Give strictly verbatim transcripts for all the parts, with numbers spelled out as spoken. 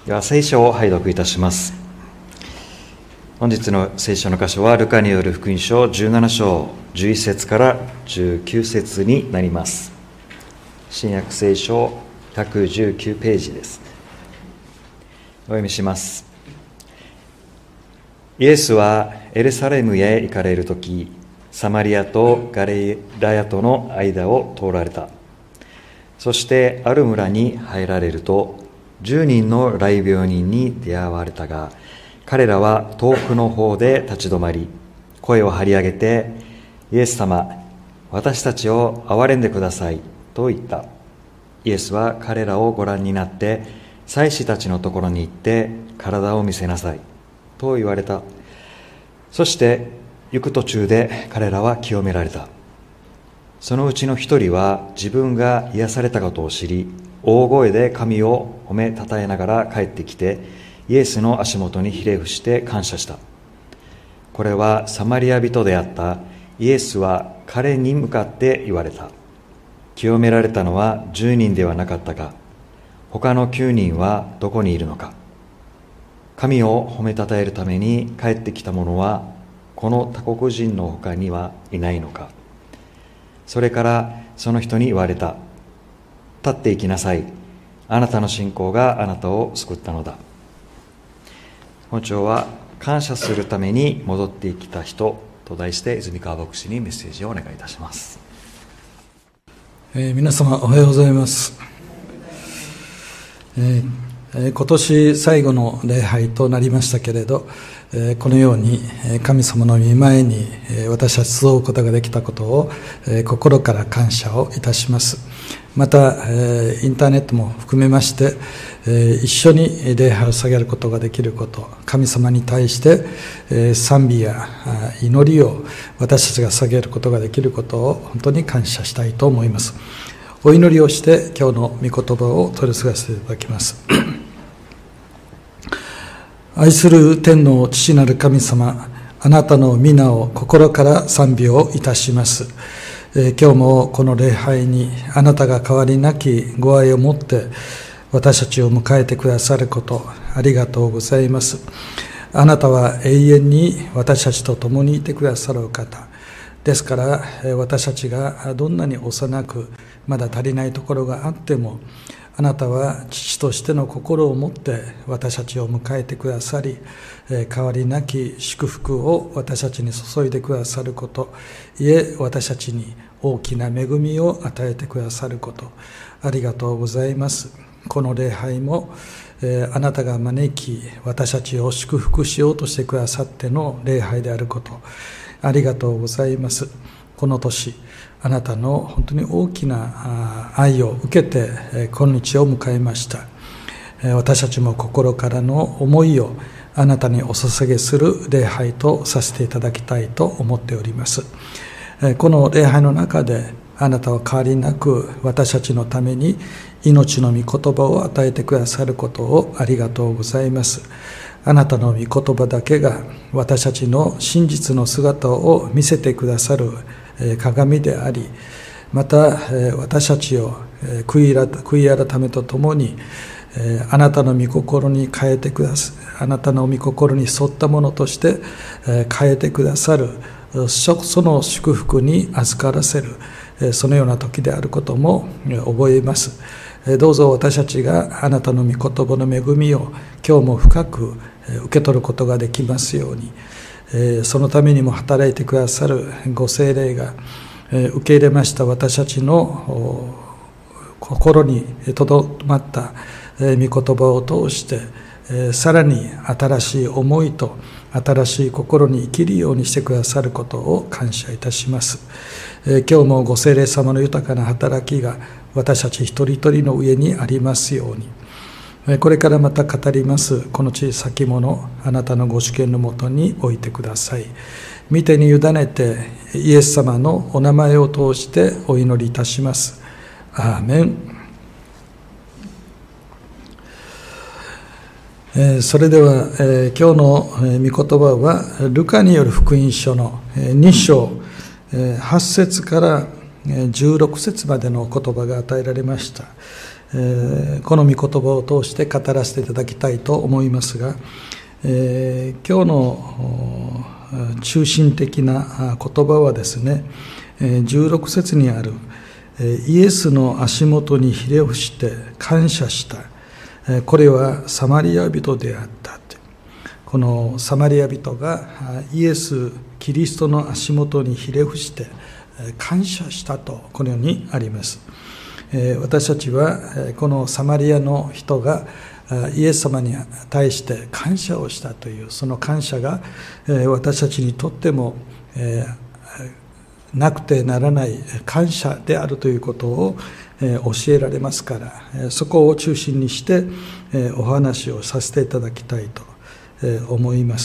では聖書を拝読いたします。本日の聖書の箇所はルカによる福音書じゅうなな章じゅういち節からじゅうきゅう節になります。新約聖書ひゃくじゅうきゅうページです。お読みします。イエスはエルサレムへ行かれるとき、サマリアとガリラヤとの間を通られた。そしてある村に入られると、じゅうにんの癩病人に出会われたが、彼らは遠くの方で立ち止まり、声を張り上げて、イエス様、私たちを憐れんでくださいと言った。イエスは彼らをご覧になって、祭司たちのところに行って体を見せなさいと言われた。そして行く途中で彼らは清められた。そのうちの一人は自分が癒されたことを知り、大声で神を褒めたたえながら帰ってきて、イエスの足元にひれ伏して感謝した。これはサマリア人であった。イエスは彼に向かって言われた。清められたのはじゅうにんではなかったが、他のきゅうにんはどこにいるのか。神を褒めたたえるために帰ってきた者は、この他国人の他にはいないのか。それからその人に言われた。立って行きなさい。あなたの信仰があなたを救ったのだ。本庁は感謝するために戻ってきた人と題して泉川牧師にメッセージをお願いいたします。 えー、皆様おはようございます。えー、今年最後の礼拝となりましたけれど、えー、このように神様の御前に私たち集うことができたことを心から感謝をいたします。またインターネットも含めまして一緒に礼拝を捧げることができること、神様に対して賛美や祈りを私たちが捧げることができることを本当に感謝したいと思います。お祈りをして今日の御言葉を取り次がせていただきます。愛する天の父なる神様、あなたの皆を心から賛美をいたします。えー、今日もこの礼拝にあなたが変わりなきご愛を持って私たちを迎えてくださることありがとうございます。あなたは永遠に私たちと共にいてくださるお方ですから、私たちがどんなに幼くまだ足りないところがあっても、あなたは父としての心を持って私たちを迎えてくださり、変わりなき祝福を私たちに注いでくださること、いえ私たちに大きな恵みを与えてくださること、ありがとうございます。この礼拝もあなたが招き私たちを祝福しようとしてくださっての礼拝であること、ありがとうございます。この年あなたの本当に大きな愛を受けて今日を迎えました。私たちも心からの思いをあなたにお捧げする礼拝とさせていただきたいと思っております。この礼拝の中であなたは変わりなく私たちのために命の御言葉を与えてくださることをありがとうございます。あなたの御言葉だけが私たちの真実の姿を見せてくださる鏡であり、また私たちを悔い改めとともにあなたの御心に変えてくださる、あなたの御心に沿ったものとして変えてくださる、その祝福に預からせる、そのような時であることも覚えます。どうぞ私たちがあなたの御言葉の恵みを今日も深く受け取ることができますように、そのためにも働いてくださるご聖霊が受け入れました私たちの心にとどまった御言葉を通してさらに新しい思いと新しい心に生きるようにしてくださることを感謝いたします。今日もご聖霊様の豊かな働きが私たち一人一人の上にありますように、これからまた語りますこの小さきもの、あなたのご主権のもとに置いてください。御手に委ねてイエス様のお名前を通してお祈りいたします。アーメン。えー、それでは、えー、今日の御言葉はルカによる福音書のに章はち節からじゅうろく節までの言葉が与えられました。 えー、この御言葉を通して語らせていただきたいと思いますが、えー、今日の中心的な言葉はですね、じゅうろく節にあるイエスの足元にひれ伏して感謝した、これはサマリア人であった。このサマリア人がイエス・キリストの足元にひれ伏して感謝したとこのようにあります。私たちはこのサマリアの人がイエス様に対して感謝をしたというその感謝が私たちにとってもなくてならない感謝であるということを教えられますから、そこを中心にしてお話をさせていただきたいと思います。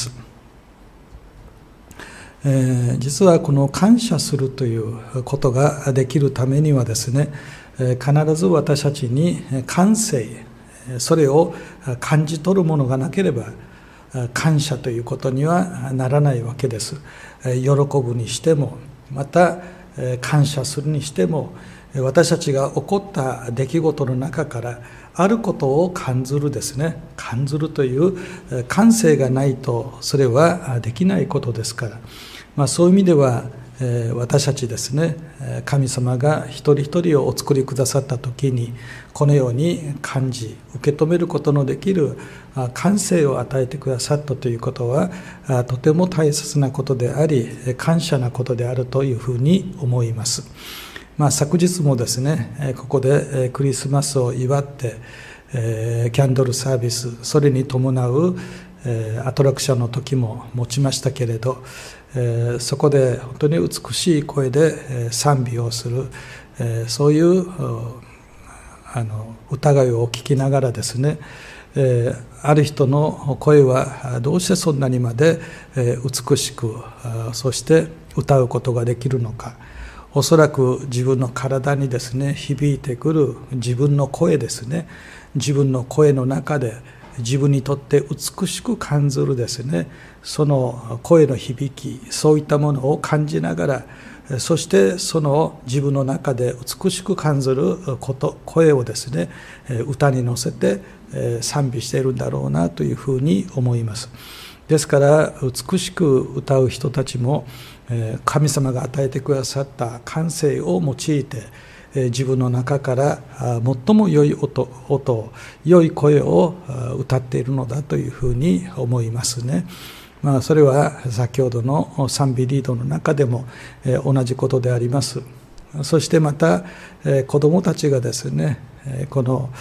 実はこの感謝するということができるためにはですね、必ず私たちに感性、それを感じ取るものがなければ感謝ということにはならないわけです。喜ぶにしても、また感謝するにしても、私たちが起こった出来事の中からあることを感ずるですね、感ずるという感性がないとそれはできないことですから、まあ、そういう意味では私たちですね、神様が一人一人をお作りくださった時にこのように感じ受け止めることのできる感性を与えてくださったということはとても大切なことであり、感謝なことであるというふうに思います。まあ、昨日もですね、ここでクリスマスを祝ってキャンドルサービス、それに伴うアトラクションの時も持ちましたけれど、そこで本当に美しい声で賛美をする、そういうあの歌声を聞きながらですね、ある人の声はどうしてそんなにまで美しく、そして歌うことができるのか。おそらく自分の体にですね響いてくる自分の声ですね、自分の声の中で自分にとって美しく感じるですね、その声の響き、そういったものを感じながら、そしてその自分の中で美しく感じること、声をですね歌に乗せて賛美しているんだろうなというふうに思います。ですから美しく歌う人たちも神様が与えてくださった感性を用いて自分の中から最も良い 音, 音良い声を歌っているのだというふうに思いますね。まあ、それは先ほどの賛美リードの中でも同じことであります。そしてまた子どもたちがですね、この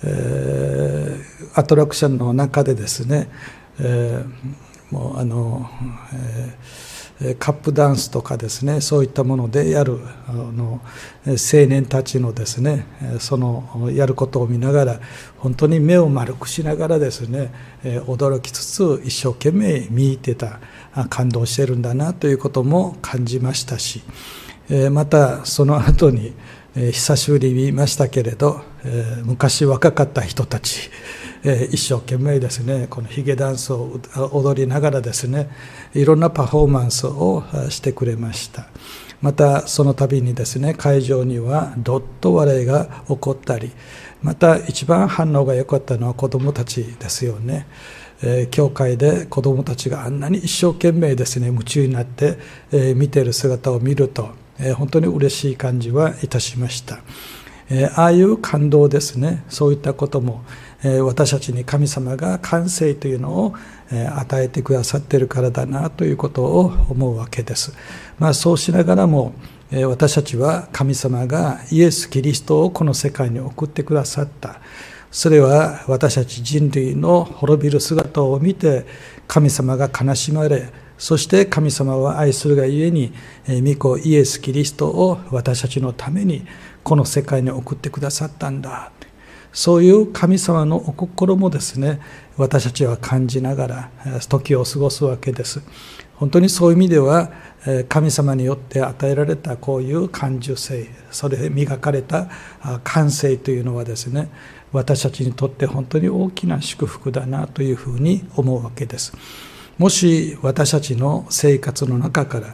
アトラクションの中でですね、もうあの、えーカップダンスとかですね、そういったものでやるあの青年たちのですね、そのやることを見ながら本当に目を丸くしながらですね、驚きつつ一生懸命見入ってた、感動してるんだなということも感じましたし、またその後に久しぶりに見ましたけれど、昔若かった人たち一生懸命ですね、このヒゲダンスを踊りながらですね、いろんなパフォーマンスをしてくれました。またその度にですね、会場にはどっと笑いが起こったり、また一番反応が良かったのは子どもたちですよね。えー、教会で子どもたちがあんなに一生懸命ですね夢中になって、えー、見ている姿を見ると、えー、本当に嬉しい感じはいたしました。えー、ああいう感動ですね、そういったことも、えー、私たちに神様が感性というのを、えー、与えてくださっているからだなということを思うわけです。まあ、そうしながらも、えー、私たちは神様がイエス・キリストをこの世界に送ってくださった。それは私たち人類の滅びる姿を見て神様が悲しまれ、そして神様は愛するがゆえに御子イエス・キリストを私たちのためにこの世界に送ってくださったんだ。そういう神様のお心もですね、私たちは感じながら時を過ごすわけです。本当にそういう意味では神様によって与えられたこういう感受性、それで磨かれた感性というのはですね、私たちにとって本当に大きな祝福だなというふうに思うわけです。もし私たちの生活の中から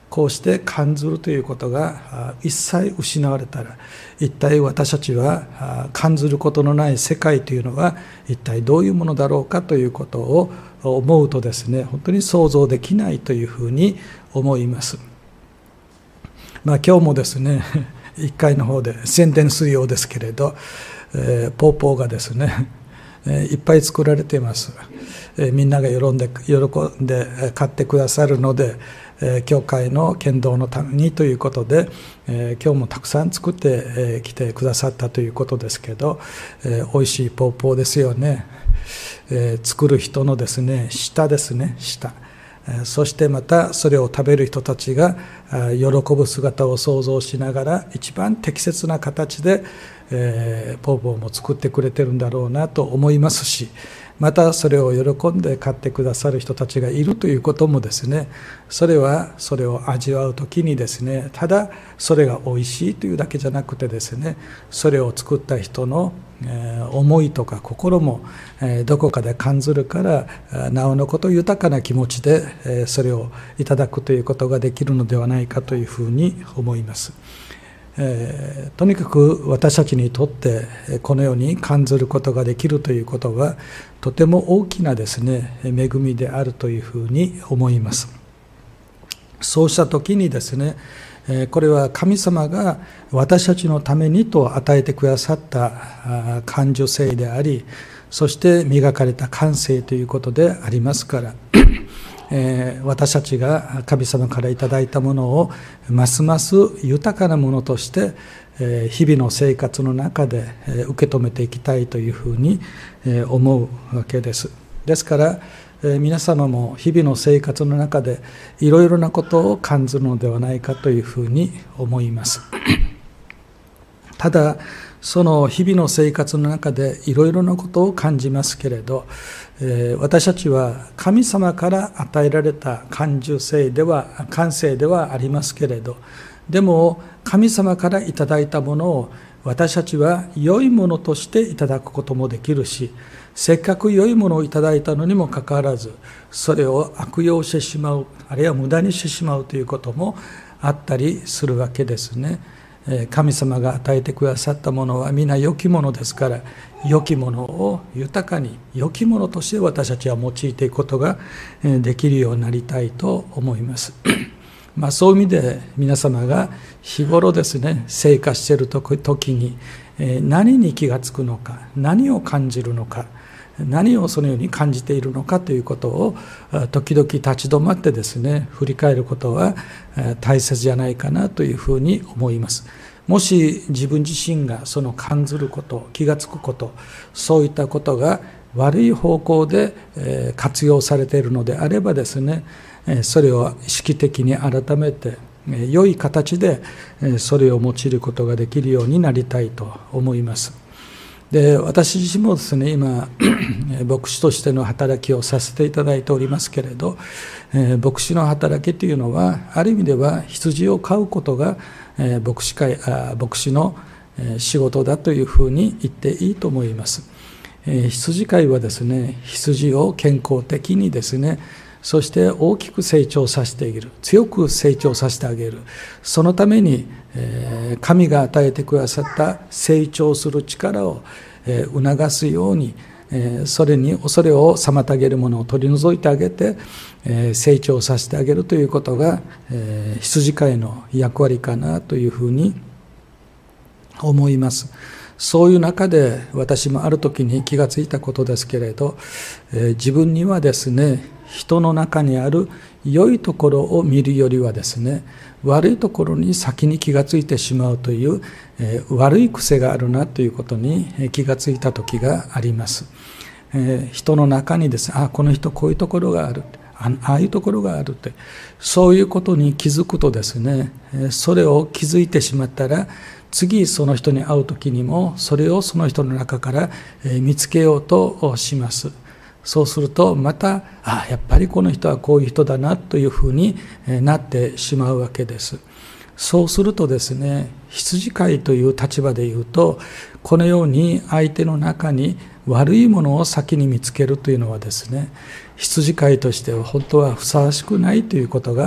こうして感ずるということが一切失われたら、一体私たちは感ずることのない世界というのは一体どういうものだろうかということを思うとですね、本当に想像できないというふうに思います。まあ、今日もですね、いっかいの方で宣伝するようですけれど、えー、ポーポーがですね、えー、いっぱい作られています。えー、みんなが喜んで喜んで買ってくださるので、えー、教会の剣道のためにということで、えー、今日もたくさん作ってき、えー、てくださったということですけど、えー、おいしいポーポーですよね。えー、作る人のですね、舌ですね、舌。そしてまたそれを食べる人たちが喜ぶ姿を想像しながら、一番適切な形でポーポーも作ってくれてるんだろうなと思いますし、またそれを喜んで買ってくださる人たちがいるということもですね、それはそれを味わうときにですね、ただそれがおいしいというだけじゃなくてですね、それを作った人の思いとか心もどこかで感ずるから、なおのこと豊かな気持ちでそれをいただくということができるのではないかというふうに思います。えー、とにかく私たちにとってこのように感ずることができるということはとても大きなですね、恵みであるというふうに思います。そうした時にですね、これは神様が私たちのためにと与えてくださった感受性であり、そして磨かれた感性ということでありますから、えー、私たちが神様からいただいたものをますます豊かなものとして、えー、日々の生活の中で、えー、受け止めていきたいというふうに、えー、思うわけです。ですから、えー、皆様も日々の生活の中でいろいろなことを感じるのではないかというふうに思います。ただその日々の生活の中でいろいろなことを感じますけれど、えー、私たちは神様から与えられた感受性では感性ではありますけれど、でも神様からいただいたものを私たちは良いものとしていただくこともできるし、せっかく良いものをいただいたのにもかかわらずそれを悪用してしまう、あるいは無駄にしてしまうということもあったりするわけですね。神様が与えてくださったものは皆良きものですから、良きものを豊かに良きものとして私たちは用いていくことができるようになりたいと思います。まあ、そういう意味で皆様が日頃ですね、生活している時に何に気がつくのか、何を感じるのか、何をそのように感じているのかということを時々立ち止まってですね、振り返ることは大切じゃないかなというふうに思います。もし自分自身がその感ずること、気がつくこと、そういったことが悪い方向で活用されているのであればですね、それを意識的に改めて良い形でそれを用いることができるようになりたいと思います。で、私自身もですね、今牧師としての働きをさせていただいておりますけれど、牧師の働きというのはある意味では羊を飼うことが牧師会あ牧師の仕事だというふうに言っていいと思います。羊飼いはですね、羊を健康的にですね、そして大きく成長させてあげる、強く成長させてあげる、そのために神が与えてくださった成長する力を促すように、それにそれを妨げるものを取り除いてあげて成長させてあげるということが羊飼いの役割かなというふうに思います。そういう中で私もある時に気がついたことですけれど、自分にはですね、人の中にある良いところを見るよりはですね、悪いところに先に気がついてしまうという、えー、悪い癖があるなということに気がついた時があります。えー、人の中にですね、あ、この人こういうところがある、ああいうところがあるって、そういうことに気づくとですね、それを気づいてしまったら、次その人に会う時にもそれをその人の中から見つけようとします。そうするとまた、あ、やっぱりこの人はこういう人だなというふうになってしまうわけです。そうするとですね、羊飼いという立場でいうと、このように相手の中に悪いものを先に見つけるというのはですね、羊飼いとしては本当はふさわしくないということが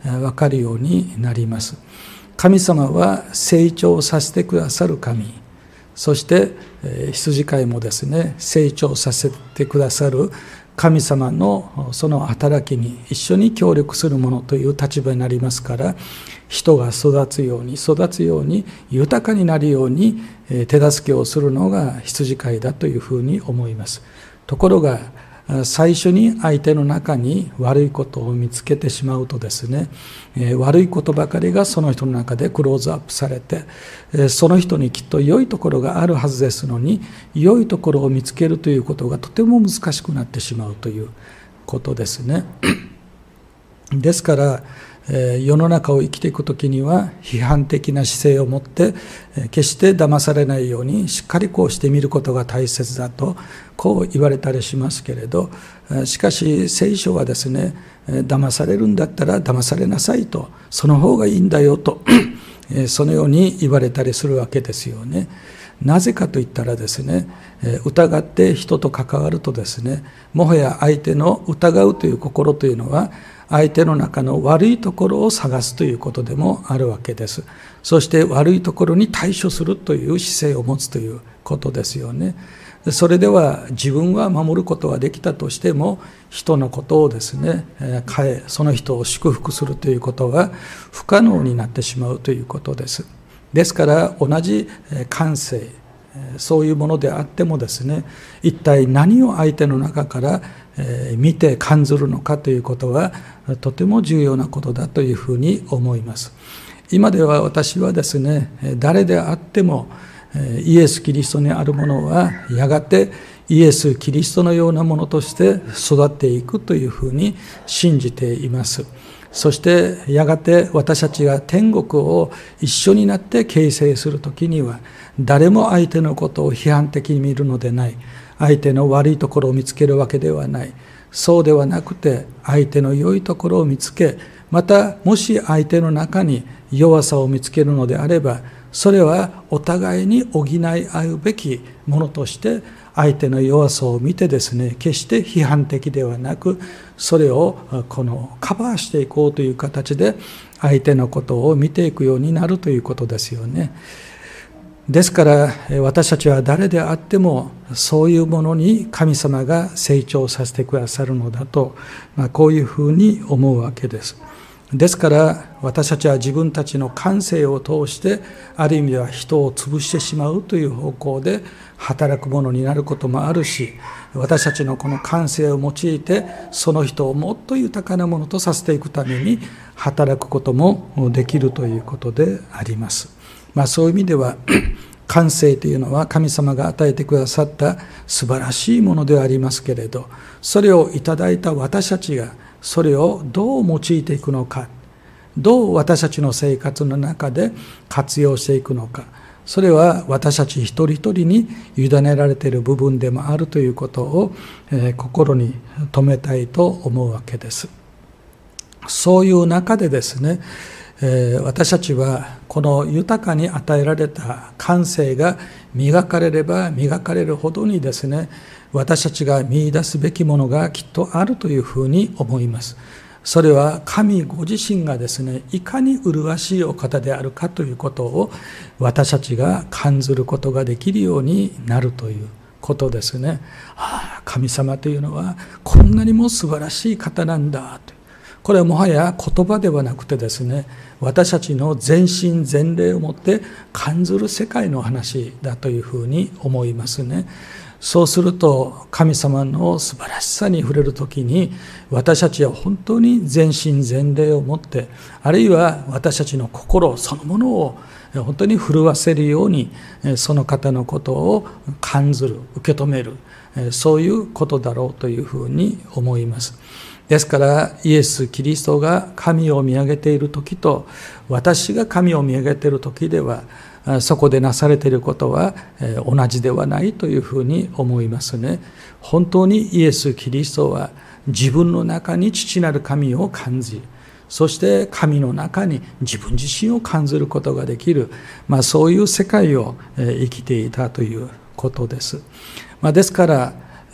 分かるようになります。神様は成長させてくださる神、そして羊飼いもですね、成長させてくださる神様のその働きに一緒に協力するものという立場になりますから、人が育つように育つように豊かになるように手助けをするのが羊飼いだというふうに思います。ところが最初に相手の中に悪いことを見つけてしまうとですね、悪いことばかりがその人の中でクローズアップされて、その人にきっと良いところがあるはずですのに、良いところを見つけるということがとても難しくなってしまうということですね。ですから世の中を生きていくときには批判的な姿勢を持って決して騙されないようにしっかりこうしてみることが大切だとこう言われたりしますけれど、しかし聖書はですね、騙されるんだったら騙されなさいと、その方がいいんだよとそのように言われたりするわけですよね。なぜかといったらですね、疑って人と関わるとですね、もはや相手の疑うという心というのは相手の中の悪いところを探すということでもあるわけです。そして悪いところに対処するという姿勢を持つということですよね。それでは自分は守ることはできたとしても、人のことをですね、変え、その人を祝福するということは不可能になってしまうということです。ですから同じ感性、そういうものであってもですね、一体何を相手の中から見て感じるのかということはとても重要なことだというふうに思います。今では私はですね、誰であってもイエス・キリストにあるものはやがてイエス・キリストのようなものとして育っていくというふうに信じています。そしてやがて私たちが天国を一緒になって形成するときには、誰も相手のことを批判的に見るのでない、相手の悪いところを見つけるわけではない、そうではなくて相手の良いところを見つけ、またもし相手の中に弱さを見つけるのであれば、それはお互いに補い合うべきものとして相手の弱さを見てですね、決して批判的ではなく、それをこのカバーしていこうという形で相手のことを見ていくようになるということですよね。ですから私たちは誰であってもそういうものに神様が成長させてくださるのだと、まあ、こういうふうに思うわけです。ですから私たちは自分たちの感性を通してある意味では人を潰してしまうという方向で働くものになることもあるし、私たちのこの感性を用いてその人をもっと豊かなものとさせていくために働くこともできるということであります。まあ、そういう意味では感性というのは神様が与えてくださった素晴らしいものではありますけれど、それをいただいた私たちがそれをどう用いていくのか、どう私たちの生活の中で活用していくのか、それは私たち一人一人に委ねられている部分でもあるということを、えー、心に留めたいと思うわけです。そういう中でですね、えー、私たちはこの豊かに与えられた感性が磨かれれば磨かれるほどにですね、私たちが見出すべきものがきっとあるというふうに思います。それは神ご自身がですね、いかに麗しいお方であるかということを私たちが感じることができるようになるということですね。ああ、神様というのはこんなにも素晴らしい方なんだと。これはもはや言葉ではなくてですね、私たちの全身全霊をもって感じる世界の話だというふうに思いますね。そうすると神様の素晴らしさに触れるときに、私たちは本当に全身全霊をもって、あるいは私たちの心そのものを本当に震わせるようにその方のことを感じる、受け止める、そういうことだろうというふうに思います。ですからイエス・キリストが神を見上げているときと私が神を見上げているときでは、そこでなされていることは同じではないというふうに思いますね。本当にイエス・キリストは自分の中に父なる神を感じ、そして神の中に自分自身を感じることができる、まあ、そういう世界を生きていたということです。まあ、ですから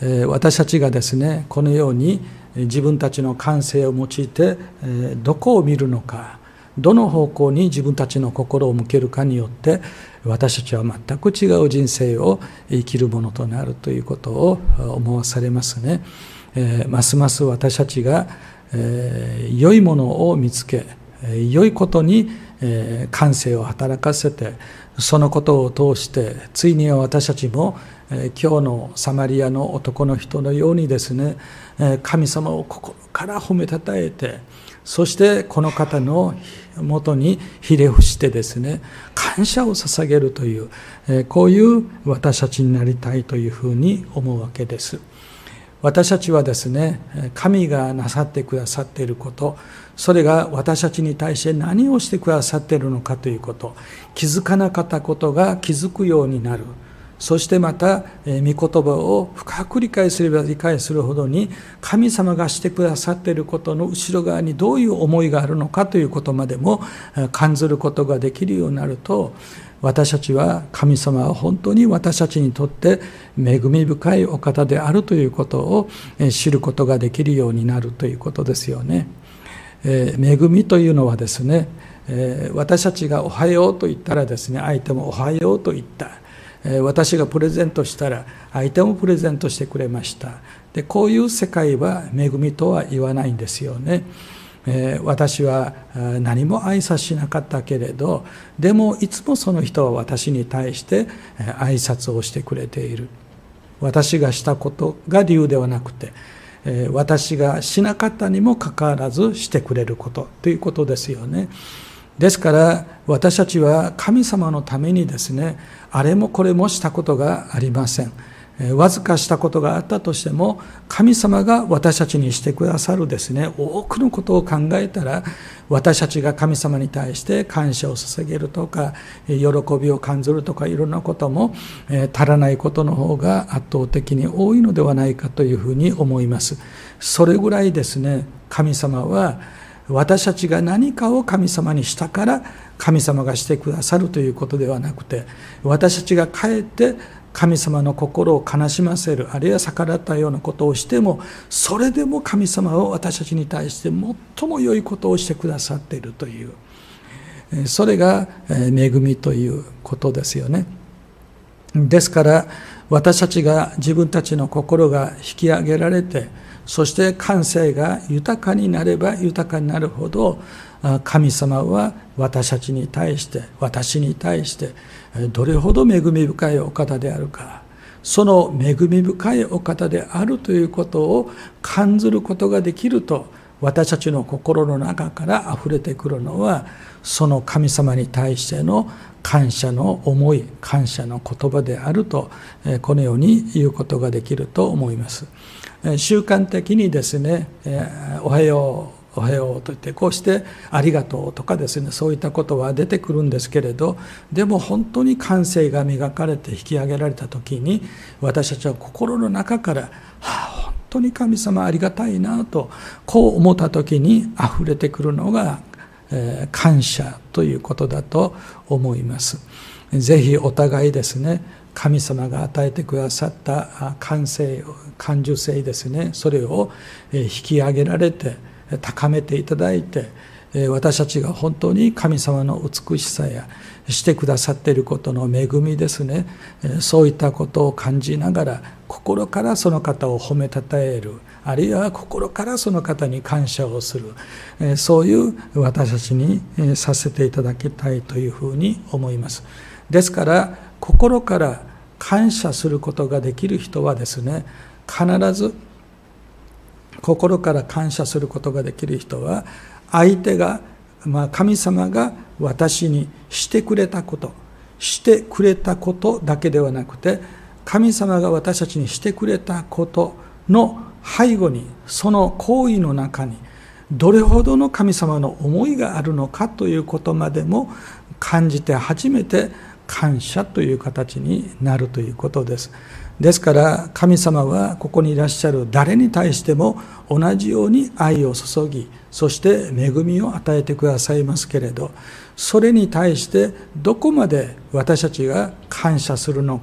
私たちがですね、このように自分たちの感性を用いてどこを見るのか、どの方向に自分たちの心を向けるかによって、私たちは全く違う人生を生きるものとなるということを思わされますね。ますます私たちが良いものを見つけ、良いことに感性を働かせて、そのことを通してついには私たちも今日のサマリアの男の人のようにですね、神様を心から褒めたたえて、そしてこの方のもとにひれ伏してですね、感謝を捧げるという、こういう私たちになりたいというふうに思うわけです。私たちはですね、神がなさってくださっていること、それが私たちに対して何をしてくださっているのかということ、気づかなかったことが気づくようになる。そしてまた、御言葉を深く理解すれば理解するほどに、神様がしてくださっていることの後ろ側にどういう思いがあるのかということまでも感じることができるようになると、私たちは神様は本当に私たちにとって恵み深いお方であるということを知ることができるようになるということですよね。恵みというのはですね、私たちがおはようと言ったらですね、相手もおはようと言った。私がプレゼントしたら相手もプレゼントしてくれました。で、こういう世界は恵みとは言わないんですよね。私は何も挨拶しなかったけれど、でもいつもその人は私に対して挨拶をしてくれている。私がしたことが理由ではなくて、私がしなかったにもかかわらずしてくれることということですよね。ですから私たちは神様のためにですね、あれもこれもしたことがありません。わずかしたことがあったとしても、神様が私たちにしてくださるですね、多くのことを考えたら、私たちが神様に対して感謝を捧げるとか、喜びを感じるとか、いろんなことも足らないことの方が圧倒的に多いのではないかというふうに思います。それぐらいですね、神様は私たちが何かを神様にしたから神様がしてくださるということではなくて、私たちがかえって神様の心を悲しませる、あるいは逆らったようなことをしても、それでも神様は私たちに対して最も良いことをしてくださっているという、それが恵みということですよね。ですから私たちが自分たちの心が引き上げられて、そして感性が豊かになれば豊かになるほど、神様は私たちに対して、私に対してどれほど恵み深いお方であるか、その恵み深いお方であるということを感じることができると、私たちの心の中からあふれてくるのは、その神様に対しての感謝の思い、感謝の言葉であると、このように言うことができると思います。習慣的にですね、おはようおはようと言って、こうしてありがとうとかですね、そういったことは出てくるんですけれど、でも本当に感性が磨かれて引き上げられた時に、私たちは心の中から、はあ、本当に神様ありがたいなと、こう思った時にあふれてくるのが、えー、感謝ということだと思います。ぜひお互いですね、神様が与えてくださった感性、感受性ですね、それを引き上げられて高めていただいて、私たちが本当に神様の美しさやしてくださっていることの恵みですね、そういったことを感じながら心からその方を褒めたたえる、あるいは心からその方に感謝をする、そういう私たちにさせていただきたいというふうに思います。ですから心から感謝することができる人はですね、必ず心から感謝することができる人は、相手が、まあ、神様が私にしてくれたこと、してくれたことだけではなくて、神様が私たちにしてくれたことの背後に、その行為の中にどれほどの神様の思いがあるのかということまでも感じて初めて感謝という形になるということです。ですから神様はここにいらっしゃる誰に対しても同じように愛を注ぎ、そして恵みを与えてくださいますけれど、それに対してどこまで私たちが感謝するのか、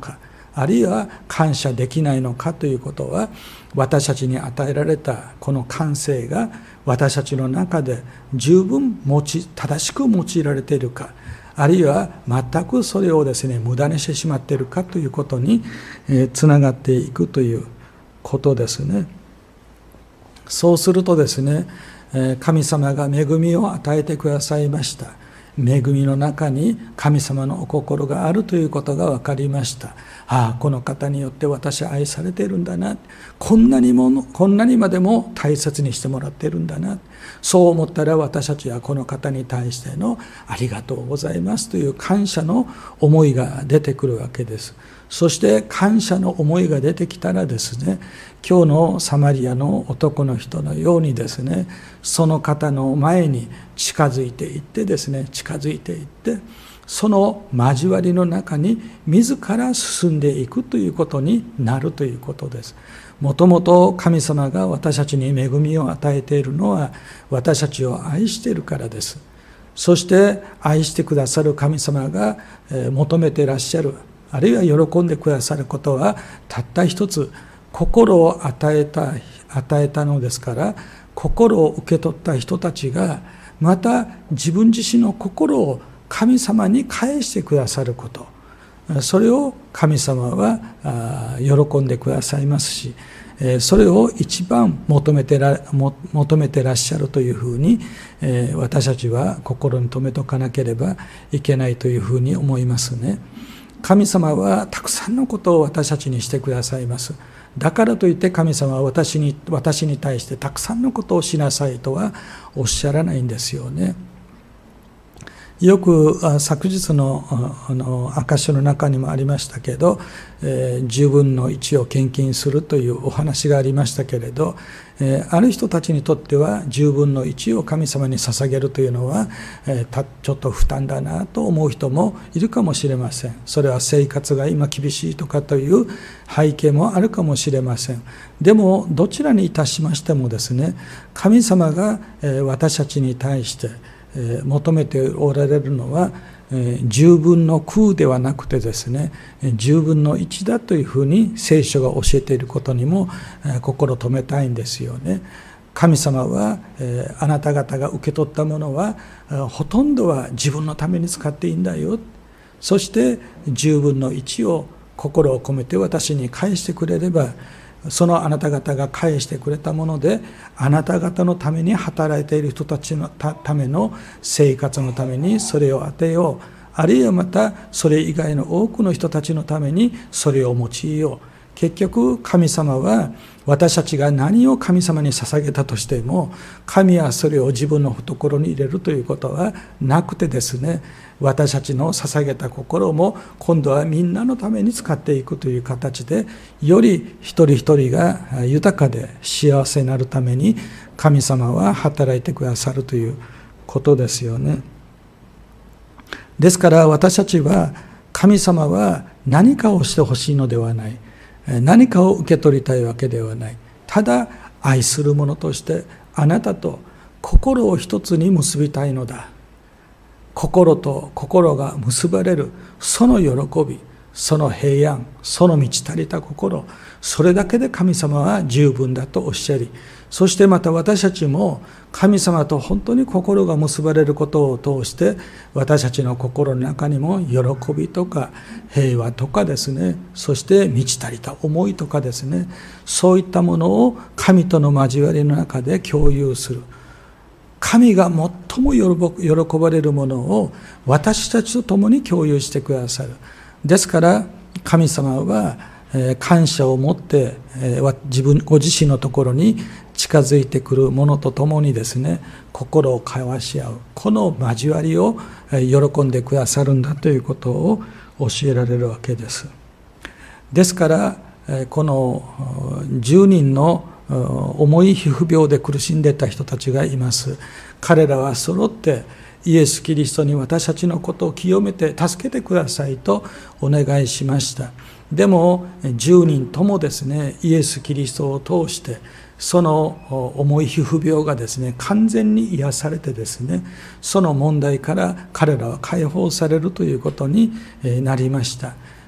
あるいは感謝できないのかということは、私たちに与えられたこの感性が私たちの中で十分用い正しく用いられているか、あるいは全くそれをですね無駄にしてしまっているかということにつながっていくということですね。そうするとですね、神様が恵みを与えてくださいました。恵みの中に神様のお心があるということが分かりました。ああ、この方によって私は愛されているんだな、こんなにもこんなにまでも大切にしてもらっているんだな、そう思ったら私たちはこの方に対してのありがとうございますという感謝の思いが出てくるわけです。そして感謝の思いが出てきたらですね、今日のサマリアの男の人のようにですね、その方の前に近づいていってですね、近づいていって、その交わりの中に自ら進んでいくということになるということです。もともと神様が私たちに恵みを与えているのは、私たちを愛しているからです。そして愛してくださる神様が求めていらっしゃる、あるいは喜んでくださることはたった一つ、心を与えた与えたのですから、心を受け取った人たちがまた自分自身の心を神様に返してくださること、それを神様は喜んでくださいますし、それを一番求めてら求めてらっしゃるというふうに私たちは心に留めておかなければいけないというふうに思いますね。神様はたくさんのことを私たちにしてくださいます。だからといって神様は私に私に対してたくさんのことをしなさいとはおっしゃらないんですよね。よく昨日のあの証書の中にもありましたけど、えー、じゅうぶんのいちを献金するというお話がありましたけれど、えー、ある人たちにとってはじゅうぶんのいちを神様に捧げるというのは、えー、たちょっと負担だなと思う人もいるかもしれません。それは生活が今厳しいとかという背景もあるかもしれません。でもどちらにいたしましてもですね、神様が、えー、私たちに対して求めておられるのはじゅうぶんの空ではなくてですね、じゅうぶんのいちだというふうに聖書が教えていることにも心を留めたいんですよね。神様はあなた方が受け取ったものはほとんどは自分のために使っていいんだよ、そしてじゅうぶんのいちを心を込めて私に返してくれれば、そのあなた方が返してくれたもので、あなた方のために働いている人たちのための生活のためにそれを当てよう、あるいはまたそれ以外の多くの人たちのためにそれを用いよう。結局神様は私たちが何を神様に捧げたとしても、神はそれを自分の懐に入れるということはなくてですね、私たちの捧げた心も今度はみんなのために使っていくという形で、より一人一人が豊かで幸せになるために神様は働いてくださるということですよね。ですから私たちは、神様は何かをしてほしいのではない、何かを受け取りたいわけではない。ただ愛する者としてあなたと心を一つに結びたいのだ。心と心が結ばれるその喜び、その平安、その満ち足りた心、それだけで神様は十分だとおっしゃり、そしてまた私たちも神様と本当に心が結ばれることを通して、私たちの心の中にも喜びとか平和とかですね、そして満ち足りた思いとかですね、そういったものを神との交わりの中で共有する。神が最も喜ばれるものを私たちと共に共有してくださる。ですから神様は感謝を持って自分ご自身のところに近づいてくる者と共にですね、心を交わし合う、この交わりを喜んでくださるんだということを教えられるわけです。ですからこのじゅうにんの重い皮膚病で苦しんでいた人たちがいます。彼らは揃ってイエス・キリストに私たちのことを清めて助けてくださいとお願いしました。でもじゅうにんともですね、イエス・キリストを通してその重い皮膚病がですね、完全に癒されてですね、その問題から彼らは解放されるということになりました。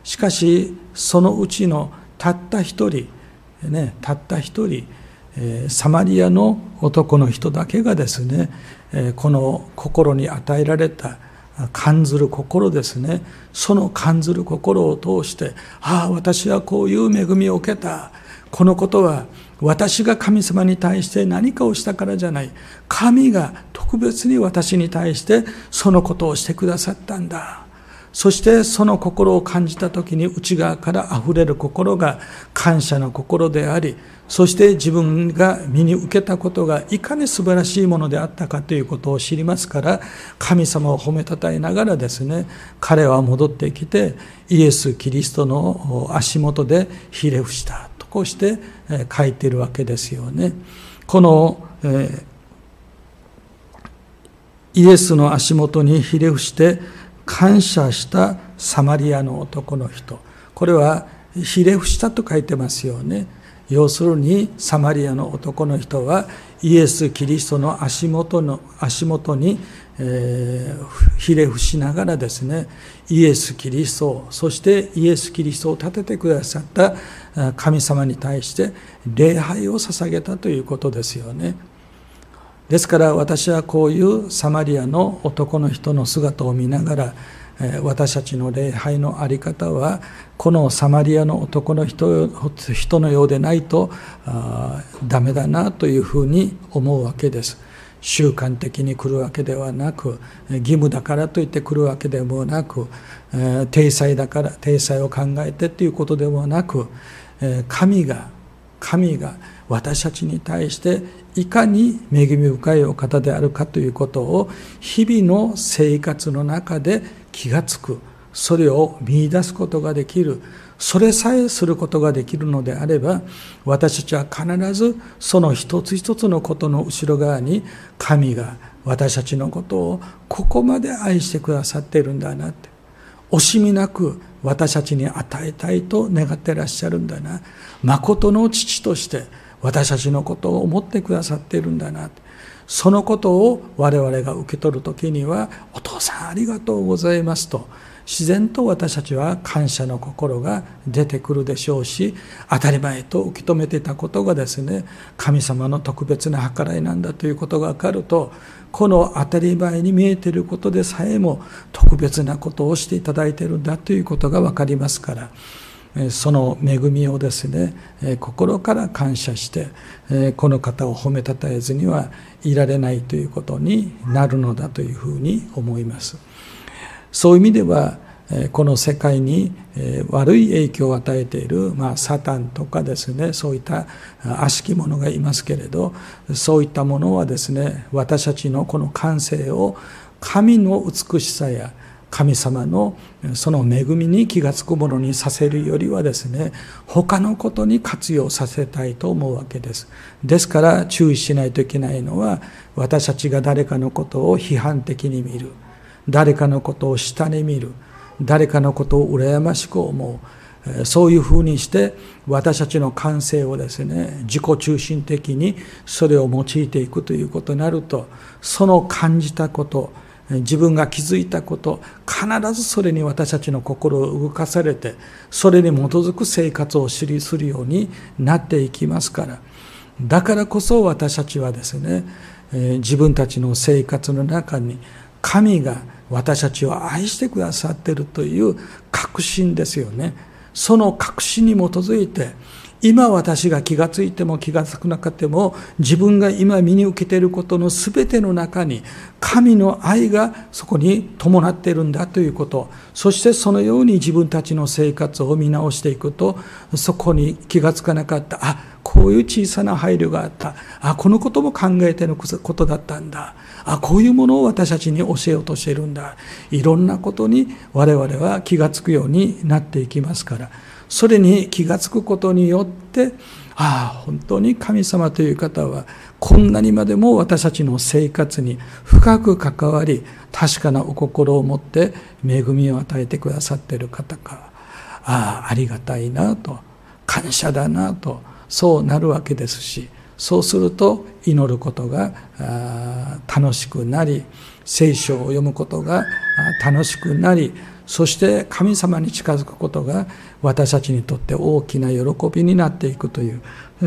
しかしそのうちのたった一人、ね、たった一人、えー、サマリアの男の人だけがですね、えー、この心に与えられた感ずる心ですね、その感ずる心を通して、ああ私はこういう恵みを受けた、このことは私が神様に対して何かをしたからじゃない、神が特別に私に対してそのことをしてくださったんだ。そしてその心を感じたときに内側からあふれる心が感謝の心であり、そして自分が身に受けたことがいかに素晴らしいものであったかということを知りますから、神様を褒めたたえながらですね、彼は戻ってきてイエス・キリストの足元でひれ伏したとこうして書いているわけですよね。この、えー、イエスの足元にひれ伏して感謝したサマリアの男の人、これはひれ伏したと書いてますよね。要するにサマリアの男の人はイエス・キリストの足元の足元に、えー、ひれ伏しながらですね、イエス・キリストを、そしてイエス・キリストを立ててくださった神様に対して礼拝を捧げたということですよね。ですから私はこういうサマリアの男の人の姿を見ながら、私たちの礼拝の在り方はこのサマリアの男の 人, 人のようでないとダメだなというふうに思うわけです。習慣的に来るわけではなく、義務だからといって来るわけでもなく、体裁だから体裁を考えてということでもなく、神が神が私たちに対していかに恵み深いお方であるかということを日々の生活の中で気がつく、それを見出すことができる、それさえすることができるのであれば、私たちは必ずその一つ一つのことの後ろ側に神が私たちのことをここまで愛してくださっているんだなって、惜しみなく私たちに与えたいと願ってらっしゃるんだな、誠の父として私たちのことを思ってくださっているんだな、そのことを我々が受け取るときには、お父さんありがとうございますと自然と私たちは感謝の心が出てくるでしょうし、当たり前と受け止めていたことがですね、神様の特別な計らいなんだということが分かると、この当たり前に見えていることでさえも特別なことをしていただいているんだということが分かりますから、その恵みをですね、心から感謝してこの方を褒めたたえずにはいられないということになるのだというふうに思います。そういう意味ではこの世界に悪い影響を与えている、まあ、サタンとかですね、そういった悪しき者がいますけれど、そういったものはですね、私たちのこの感性を神の美しさや神様のその恵みに気がつくものにさせるよりはですね、他のことに活用させたいと思うわけです。ですから注意しないといけないのは、私たちが誰かのことを批判的に見る、誰かのことを下に見る、誰かのことを羨ましく思う、そういうふうにして私たちの感性をですね、自己中心的にそれを用いていくということになると、その感じたこと、自分が気づいたこと、必ずそれに私たちの心を動かされて、それに基づく生活をするようになっていきますから、だからこそ私たちはですね、自分たちの生活の中に神が私たちを愛してくださっているという確信ですよね。その確信に基づいて、今私が気がついても気がつかなくても、自分が今身に受けていることのすべての中に神の愛がそこに伴っているんだということ、そしてそのように自分たちの生活を見直していくと、そこに気がつかなかった、あ、こういう小さな配慮があった、あ、このことも考えていることだったんだ、あ、こういうものを私たちに教えようとしているんだ、いろんなことに我々は気がつくようになっていきますから、それに気がつくことによって、ああ本当に神様という方はこんなにまでも私たちの生活に深く関わり、確かなお心を持って恵みを与えてくださっている方か、ああありがたいなと、感謝だなと、そうなるわけですし、 そうすると祈ることが楽しくなり、聖書を読むことが楽しくなり、そして神様に近づくことが私たちにとって大きな喜びになっていくという、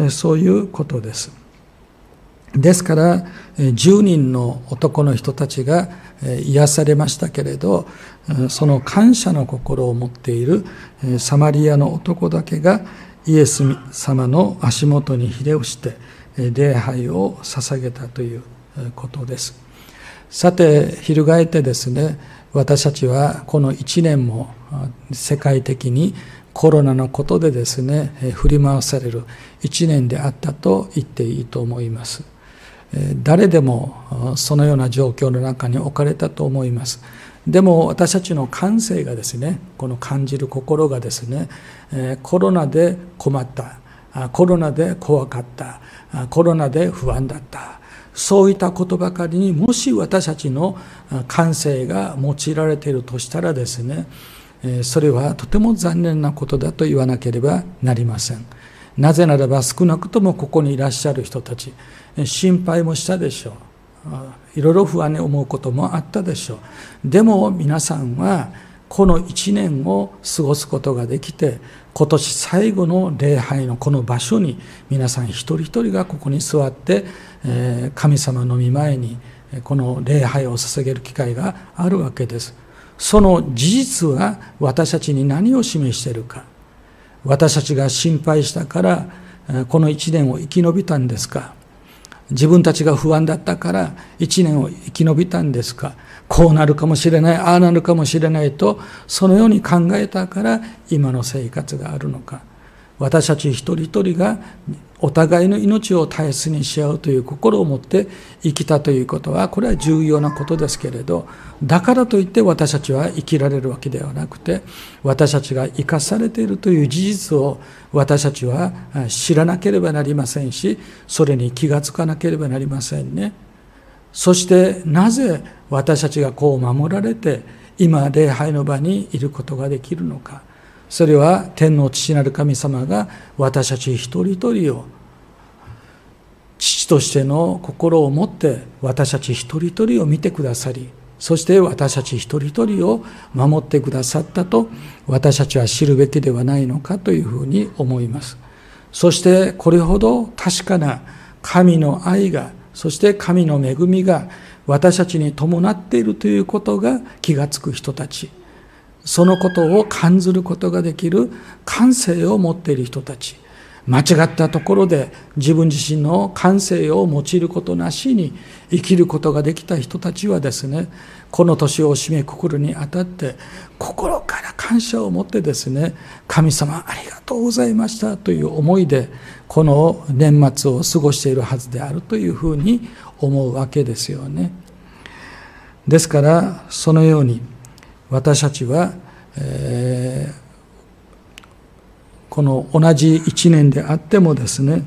そういうことです。ですからじゅうにんの男の人たちが癒されましたけれど、その感謝の心を持っているサマリアの男だけがイエス様の足元にひれをして礼拝を捧げたということです。さて翻ってですね、私たちはこのいちねんも世界的にコロナのことでですね振り回されるいちねんであったと言っていいと思います。誰でもそのような状況の中に置かれたと思います。でも私たちの感性がですね、この感じる心がですね、コロナで困った、コロナで怖かった、コロナで不安だった、そういったことばかりにもし私たちの感性が用いられているとしたらですね、それはとても残念なことだと言わなければなりません。なぜならば少なくともここにいらっしゃる人たち、心配もしたでしょう。いろいろ不安に思うこともあったでしょう。でも皆さんはこのいちねんを過ごすことができて、今年最後の礼拝のこの場所に皆さん一人一人がここに座って神様の御前にこの礼拝を捧げる機会があるわけです。その事実は私たちに何を示しているか。私たちが心配したからこのいちねんを生き延びたんですか。自分たちが不安だったからいちねんを生き延びたんですか。こうなるかもしれない、ああなるかもしれないとそのように考えたから今の生活があるのか。私たち一人一人がお互いの命を大切にし合うという心を持って生きたということは、これは重要なことですけれど、だからといって私たちは生きられるわけではなくて、私たちが生かされているという事実を私たちは知らなければなりませんし、それに気がつかなければなりませんね。そしてなぜ私たちがこう守られて今礼拝の場にいることができるのか。それは天の父なる神様が私たち一人一人を父としての心を持って私たち一人一人を見てくださり、そして私たち一人一人を守ってくださったと私たちは知るべきではないのかというふうに思います。そしてこれほど確かな神の愛が、そして神の恵みが私たちに伴っているということが気がつく人たち、そのことを感じることができる感性を持っている人たち、間違ったところで自分自身の感性を用いることなしに生きることができた人たちはですね、この年を締めくくるにあたって心から感謝を持ってですね、神様ありがとうございましたという思いでこの年末を過ごしているはずであるというふうに思うわけですよね。ですからそのように私たちは、えー、この同じいちねんであってもですね、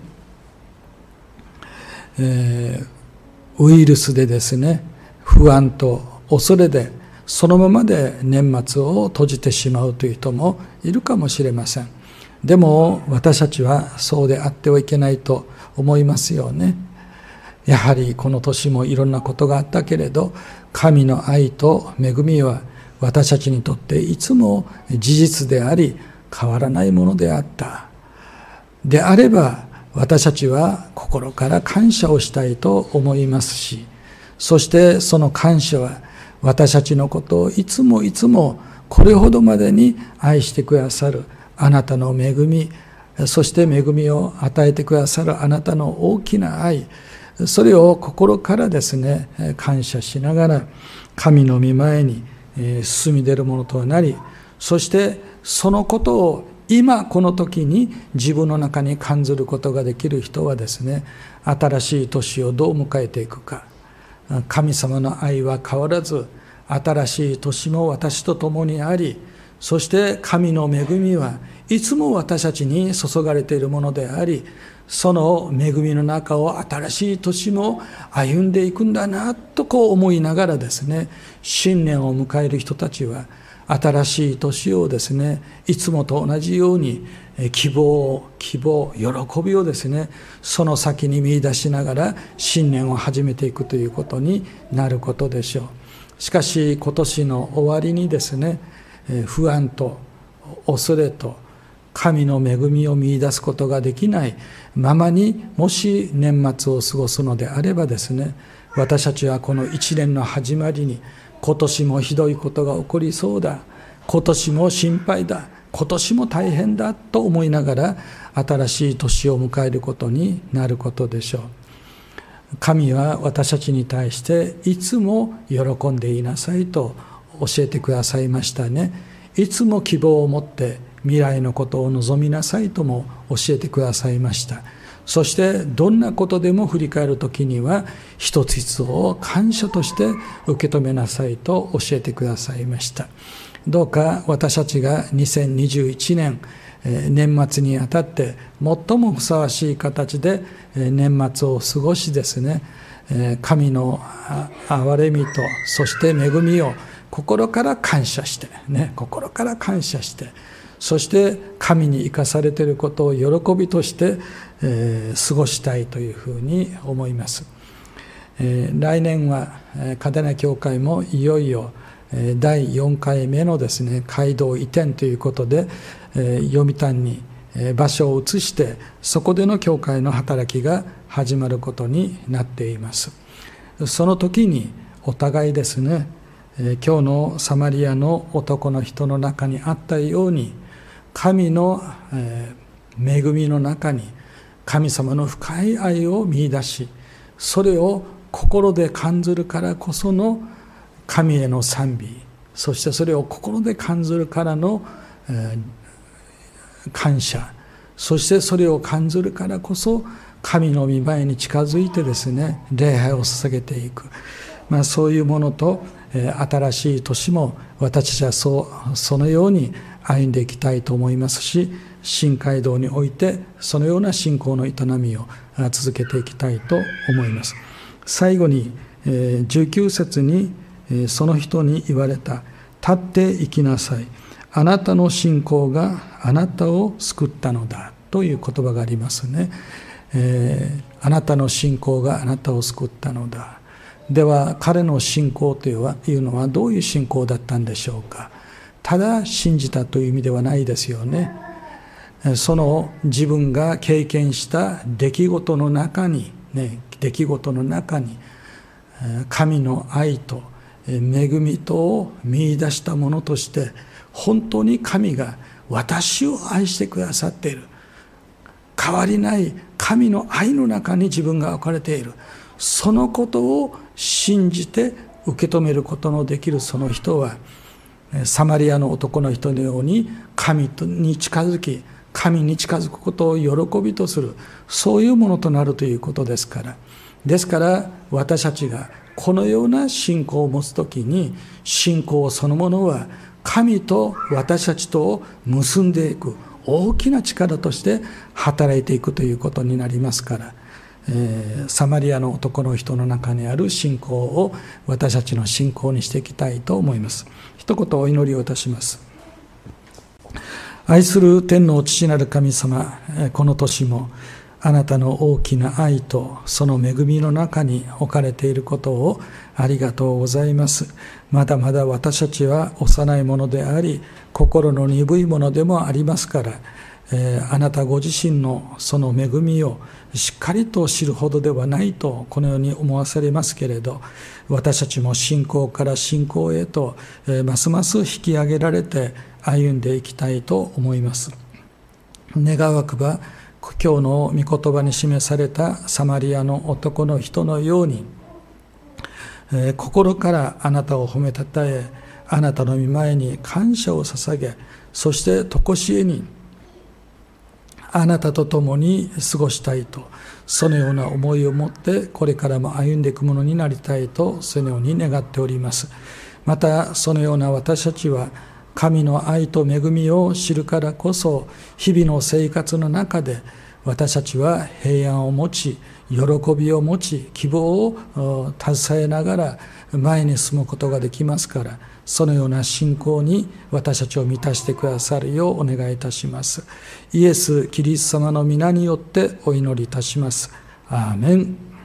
えー、ウイルスでですね、不安と恐れでそのままで年末を閉じてしまうという人もいるかもしれません。でも私たちはそうであってはいけないと思いますよね。やはりこの年もいろんなことがあったけれど、神の愛と恵みは私たちにとっていつも事実であり変わらないものであった。であれば私たちは心から感謝をしたいと思いますし、そしてその感謝は私たちのことをいつもいつもこれほどまでに愛してくださるあなたの恵み、そして恵みを与えてくださるあなたの大きな愛、それを心からですね感謝しながら神の御前に進み出るものとなり、そしてそのことを今この時に自分の中に感じることができる人はですね、新しい年をどう迎えていくか。神様の愛は変わらず、新しい年も私と共にあり、そして神の恵みはいつも私たちに注がれているものであり、その恵みの中を新しい年も歩んでいくんだなとこう思いながらですね、新年を迎える人たちは新しい年をですね、いつもと同じように希望、希望、喜びをですね、その先に見出しながら新年を始めていくということになることでしょう。しかし今年の終わりにですね、不安と恐れと神の恵みを見出すことができないままにもし年末を過ごすのであればですね、私たちはこの一年の始まりに今年もひどいことが起こりそうだ、今年も心配だ、今年も大変だと思いながら新しい年を迎えることになることでしょう。神は私たちに対していつも喜んでいなさいと教えてくださいましたね。いつも希望を持って未来のことを望みなさいとも教えてくださいました。そしてどんなことでも振り返るときには一つ一つを感謝として受け止めなさいと教えてくださいました。どうか私たちがにせんにじゅういちねん年末にあたって最もふさわしい形で年末を過ごしですね、神の憐れみとそして恵みを心から感謝してね、心から感謝して、そして神に生かされていることを喜びとして、えー、過ごしたいというふうに思います。えー、来年は嘉手納教会もいよいよだいよんかいめのですね、街道移転ということで、えー、読谷に場所を移してそこでの教会の働きが始まることになっています。その時にお互いですね、えー、今日のサマリアの男の人の中にあったように神の、えー、恵みの中に神様の深い愛を見出し、それを心で感じるからこその神への賛美、そしてそれを心で感じるからの、えー、感謝、そしてそれを感じるからこそ神の御前に近づいてですね、礼拝を捧げていく、まあ、そういうものと、えー、新しい年も私たちはそうそのように歩んでいきたいと思いますし、新街道においてそのような信仰の営みを続けていきたいと思います。最後にじゅうきゅう節にその人に言われた。立って行きなさい。あなたの信仰があなたを救ったのだという言葉がありますね。えー、あなたの信仰があなたを救ったのだ。では彼の信仰というのはどういう信仰だったんでしょうか。ただ信じたという意味ではないですよね。その自分が経験した出来事の中に、ね、出来事の中に神の愛と恵みとを見出したものとして、本当に神が私を愛してくださっている、変わりない神の愛の中に自分が置かれている、そのことを信じて受け止めることのできるその人は、サマリアの男の人のように神に近づき、神に近づくことを喜びとする、そういうものとなるということですから。ですから私たちがこのような信仰を持つときに、信仰そのものは神と私たちとを結んでいく大きな力として働いていくということになりますから、えー、サマリアの男の人の中にある信仰を私たちの信仰にしていきたいと思います。一言お祈りをいたします。愛する天の父なる神様、この年もあなたの大きな愛とその恵みの中に置かれていることをありがとうございます。まだまだ私たちは幼いものであり、心の鈍いものでもありますから、えー、あなたご自身のその恵みをしっかりと知るほどではないとこのように思わされますけれど、私たちも信仰から信仰へと、えー、ますます引き上げられて歩んでいきたいと思います。願わくば今日の御言葉に示されたサマリアの男の人のように、えー、心からあなたを褒めたたえ、あなたの御前に感謝を捧げ、そして常しえにあなたと共に過ごしたいと、そのような思いを持ってこれからも歩んでいくものになりたいと、そのように願っております。またそのような私たちは神の愛と恵みを知るからこそ、日々の生活の中で私たちは平安を持ち、 喜びを持ち、希望を携えながら前に進むことができますから、そのような信仰に私たちを満たしてくださるようお願いいたします。イエス・キリスト様の皆によってお祈りいたします。アーメン。